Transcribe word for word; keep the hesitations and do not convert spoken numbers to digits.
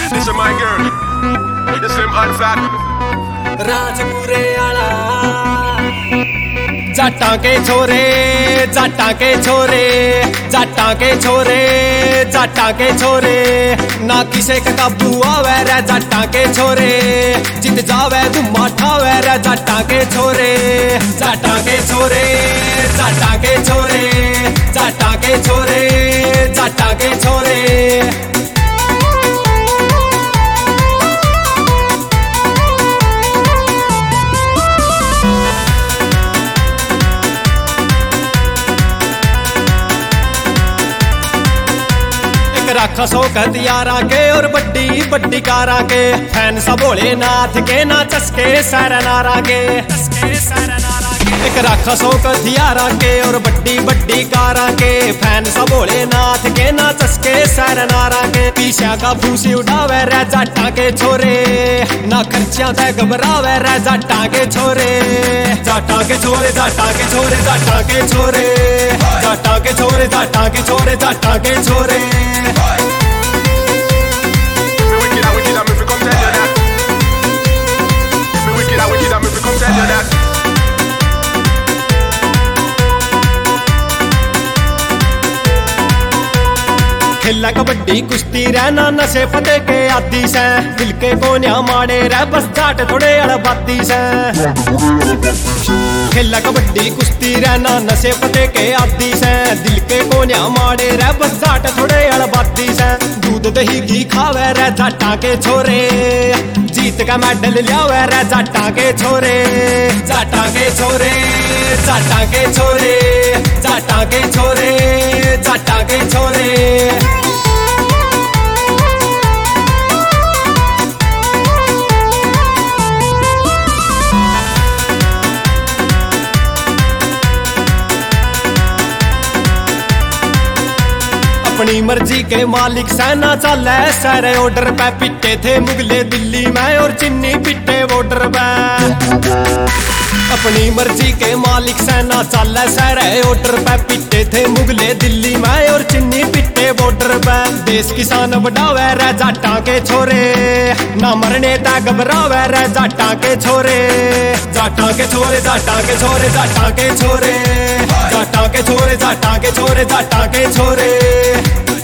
Listen, my girl. Listen, Ansat. Rajpure आला जाटा के छोरे जाटा के छोरे जाटा के छोरे जाटा के छोरे ना किसे का काबू आवे रे जाटा के छोरे जित जावे धुम्मा ठावे रे जाटा के छोरे जाटा के छोरे जाटा के छोरे जाटा के छोरे जाटा के छोरे राखा सो हथियारा के और बड्डी बड्डी कारा के फैन सब भोलेनाथ के ना चस्के सरनारा के एक राखा सो हथियारा के और बड्डी बड्डी कारा के फैन सब भोलेनाथ के ना चस्के सरनारा के पीछा का फूसी उठावे रे जाटा के छोरे ना खर्चा ते घबरावे रे जाटा के छोरे जाटा के छोरे जाटा के छोरे जाटा के छोरे जाटा के छोरे जाटा के छोरे जाटा के छोरे खेला कबड्डी कुश्ती रहना नशे फते के आदि से दिल के कोन्या माड़े रह बस जाट थोड़े अड़बाती से खेला कबड्डी कुश्ती रहना नशे फते के आदि से दिल के कोन्या माड़े रह बस जाट थोड़े अड़बाती से दूध दही घी खावे रह जाटा के छोरे जीत का मेडल लियावे रह जाटा के छोरे जाटा के छोरे जाटा के छोरे जाटा के छोरे जाटा के छोरे अपनी मर्जी के मालिक सेना चले सारे ऑर्डर पे पिटे थे मुगले दिल्ली में और चिन्नी पिटे बॉर्डर पे अपनी मर्जी के मालिक सेना चले सारे ऑर्डर पे पिटे थे मुगले दिल्ली में और चिन्नी पिटे बॉर्डर पे देश किसान बढ़ावे रे जाटा के छोरे ना मरने ता घबरावे रे जाटा के छोरे जाटा के छोरे जाटा के छोरे जाटा के छोरे जाटा के छोरे जाटा के छोरे जाटा के छोरे